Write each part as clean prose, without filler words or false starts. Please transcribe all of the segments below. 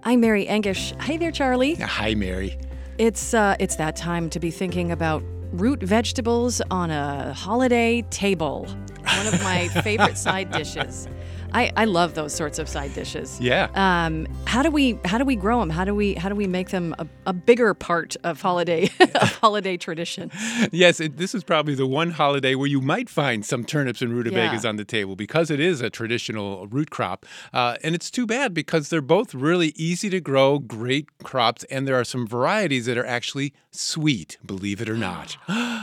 I'm Mary Engish. Hey there, Charlie. Hi, Mary. It's that time to be thinking about root vegetables on a holiday table. One of my favorite side dishes. I love those sorts of side dishes. Yeah. How do we grow them? How do we make them a bigger part of holiday tradition? Yes, this is probably the one holiday where you might find some turnips and rutabagas on the table because it is a traditional root crop. And it's too bad because they're both really easy to grow, great crops, and there are some varieties that are actually sweet, believe it or not.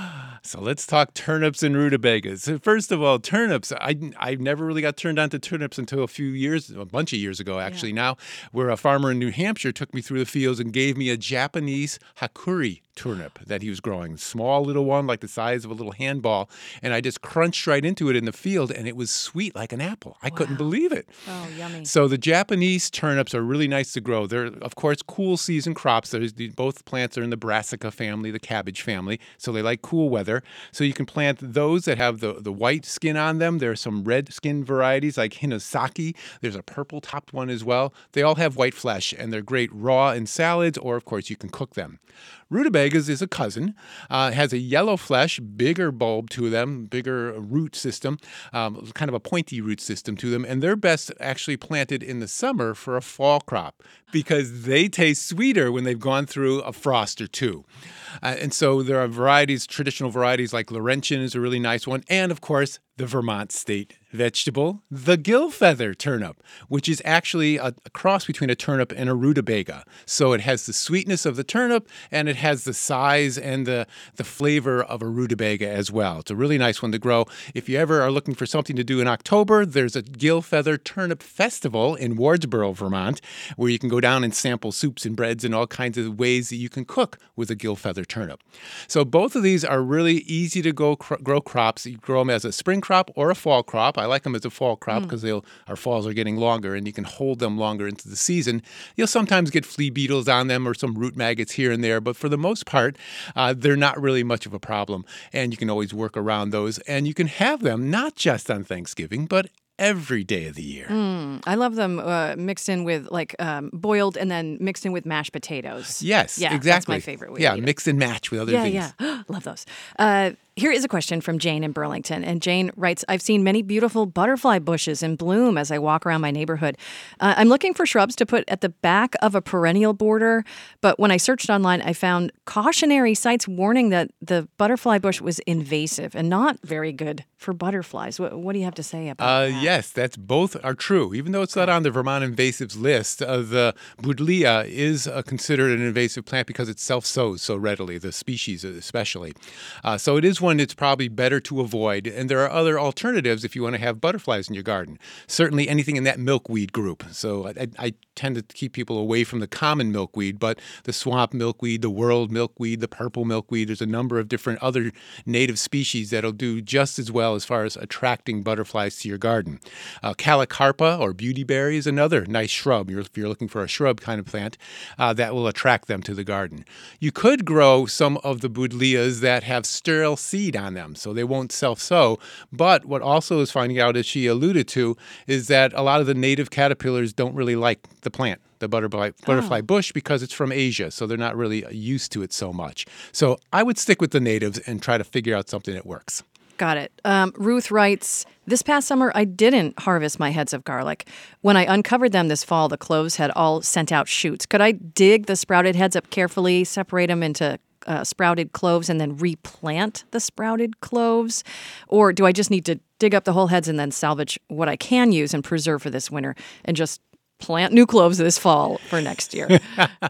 So let's talk turnips and rutabagas. First of all, turnips. I never really got turned on to turnips until a bunch of years ago, actually. Now, where a farmer in New Hampshire took me through the fields and gave me a Japanese Hakuri turnip that he was growing. Small little one, like the size of a little handball. And I just crunched right into it in the field, and it was sweet like an apple. I couldn't believe it. Oh, yummy. So the Japanese turnips are really nice to grow. They're, of course, cool season crops. Both plants are in the Brassica family, the cabbage family, so they like cool weather. So you can plant those that have the white skin on them. There are some red skin varieties like Hinasaki. There's a purple topped one as well. They all have white flesh, and they're great raw in salads, or, of course, you can cook them. Rutabagas is a cousin. It has a yellow flesh, bigger bulb to them, bigger root system, kind of a pointy root system to them. And they're best actually planted in the summer for a fall crop because they taste sweeter when they've gone through a frost or two. And so there are varieties, traditional varieties like Laurentian is a really nice one. And, of course, the Vermont state vegetable, the gill feather turnip, which is actually a cross between a turnip and a rutabaga. So it has the sweetness of the turnip, and it has the size and the flavor of a rutabaga as well. It's a really nice one to grow. If you ever are looking for something to do in October, there's a gill feather turnip festival in Wardsboro, Vermont, where you can go down and sample soups and breads and all kinds of ways that you can cook with a gill feather turnip. So both of these are really easy to grow crops. You grow them as a spring crop or a fall crop. I like them as a fall crop because our falls are getting longer and you can hold them longer into the season. You'll sometimes get flea beetles on them or some root maggots here and there, but for the most part, they're not really much of a problem. And you can always work around those. And you can have them not just on Thanksgiving, but every day of the year. I love them mixed in with boiled and then mixed in with mashed potatoes. Yes, exactly. That's my favorite way to eat it. Mix and match with other things. Yeah, love those. Here is a question from Jane in Burlington. And Jane writes, I've seen many beautiful butterfly bushes in bloom as I walk around my neighborhood. I'm looking for shrubs to put at the back of a perennial border. But when I searched online, I found cautionary sites warning that the butterfly bush was invasive and not very good for butterflies. What do you have to say about that? Yes, both are true. Even though it's not on the Vermont invasives list, the Buddleia is considered an invasive plant because it self-sows so readily, the species especially. So it is one it's probably better to avoid. And there are other alternatives if you want to have butterflies in your garden. Certainly anything in that milkweed group. So I tend to keep people away from the common milkweed, but the swamp milkweed, the world milkweed, the purple milkweed, there's a number of different other native species that'll do just as well as far as attracting butterflies to your garden. Calicarpa or beautyberry is another nice shrub. If you're looking for a shrub kind of plant, that will attract them to the garden. You could grow some of the Buddleias that have sterile seed on them, so they won't self-sow. But what also is finding out, as she alluded to, is that a lot of the native caterpillars don't really like the plant, the butterfly bush, because it's from Asia, so they're not really used to it so much. So I would stick with the natives and try to figure out something that works. Got it. Ruth writes, this past summer, I didn't harvest my heads of garlic. When I uncovered them this fall, the cloves had all sent out shoots. Could I dig the sprouted heads up carefully, separate them into sprouted cloves, and then replant the sprouted cloves? Or do I just need to dig up the whole heads and then salvage what I can use and preserve for this winter and just plant new cloves this fall for next year?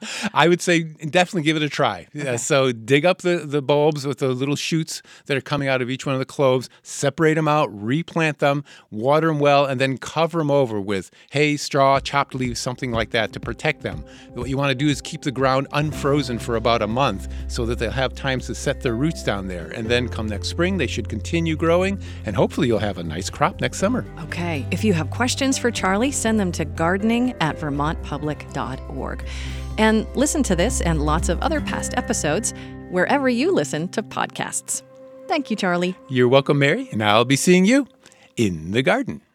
I would say definitely give it a try. Okay. So dig up the bulbs with the little shoots that are coming out of each one of the cloves, separate them out, replant them, water them well, and then cover them over with hay, straw, chopped leaves, something like that to protect them. What you want to do is keep the ground unfrozen for about a month so that they'll have time to set their roots down there. And then come next spring, they should continue growing, and hopefully you'll have a nice crop next summer. Okay. If you have questions for Charlie, send them to gardening@vermontpublic.org. And listen to this and lots of other past episodes wherever you listen to podcasts. Thank you, Charlie. You're welcome, Mary, and I'll be seeing you in the garden.